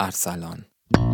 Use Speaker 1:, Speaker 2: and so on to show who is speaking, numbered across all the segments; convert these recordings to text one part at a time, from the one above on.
Speaker 1: ارسلان.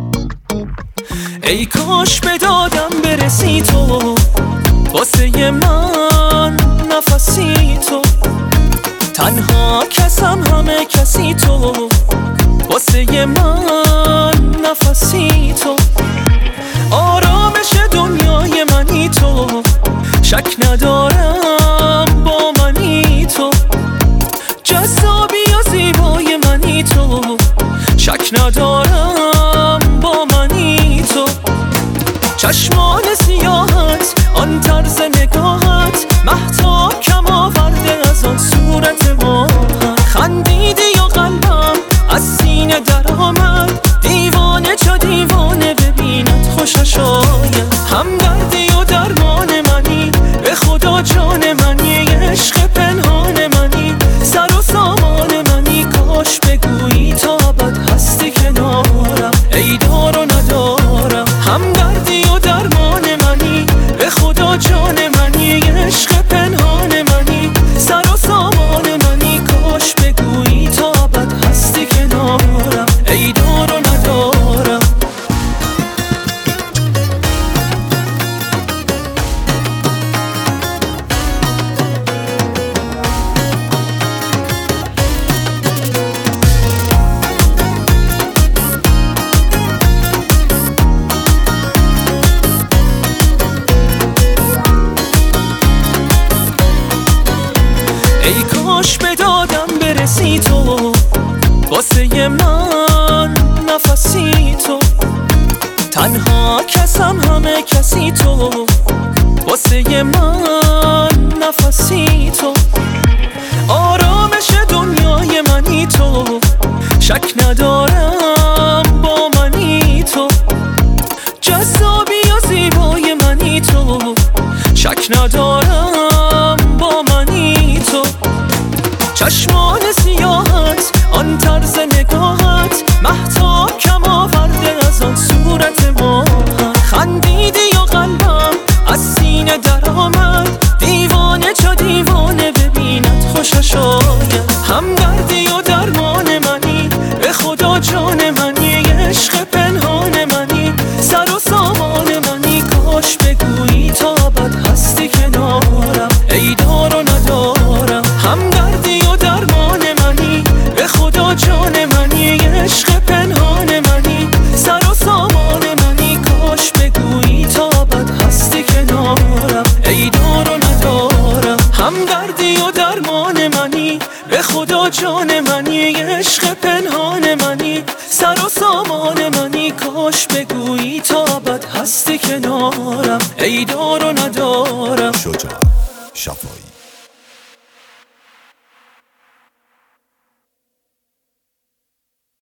Speaker 2: ای کاش به دادم برسی تو، واسه من نفسی تو، تنها کسم همه کسی تو، واسه من نفسی تو، آرامش دنیای منی تو، شک ندارم با منی تو، جذابی و زیبای منی تو، شک ندارم با منی تو، چشمان سیاحت، آن طرز نگاهت، مهتاب کم آورده از آن صورت ماهت، خندیدی و قلبم از سینه در آمد، دیوانه چه دیوانه ببیند خوشش آید، همدردی و درمان منی، به خدا جان منی، عشق پنهان منی، سر و سامان منی، کاش بگویی تا ابد هستی کنارم، ای دار و ندارم، همدردی و درمان منی، به خدا جان منی، عشق پنهان منی، سر و سامان منی، کاش بگویی تا ابد هستی کنارم، ای دار و ندارم. ای کاش به دادم برسی تو، واسه من نفسی تو، تنها کسم همه کسی تو، واسه من نفسی تو، آرامش دنیای منی تو، شک ندارم با منی تو، جذابی و زیبای منی تو، شک ندارم با منی تو، چشمان سیاحت، آن طرز نگاهت، مهتاب کم آورده از آن صورت ماهت، خندیدی و قلبم از سینه در آمد، دیوانه چه دیوانه ببیند خوشش آید، همدردی و درمان منی، به خدا جان منی، عشق پنهان منی، سر و سامان منی، کاش بگویی تا ابد هستی کنارم، ای دار و ندارم، همدردی و درمان منی، به خدا جان منی، عشق پنهان منی، سر و سامان منی، کاش بگویی تا ابد هستی کنارم، ای دار و ندارم، همدردی و درمان منی، به خدا جان منی، عشق پنهان منی، سر و سامان منی، کاش بگویی تا ابد هستی کنارم، ای دار و ندارم.
Speaker 3: شجاع شفایی.